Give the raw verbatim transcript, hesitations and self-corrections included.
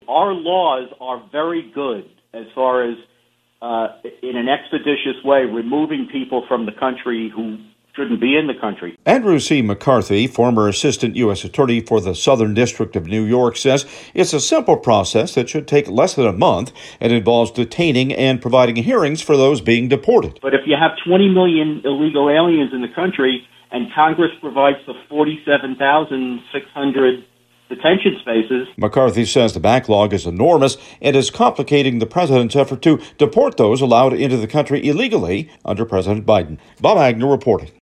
Our laws are very good as far as, uh, in an expeditious way, removing people from the country who shouldn't be in the country. Andrew C. McCarthy, former assistant U S attorney for the Southern District of New York, says it's a simple process that should take less than a month and involves detaining and providing hearings for those being deported. But if you have twenty million illegal aliens in the country and Congress provides the forty-seven thousand six hundred detention spaces. McCarthy says the backlog is enormous and is complicating the president's effort to deport those allowed into the country illegally under President Biden. Bob Agnew reporting.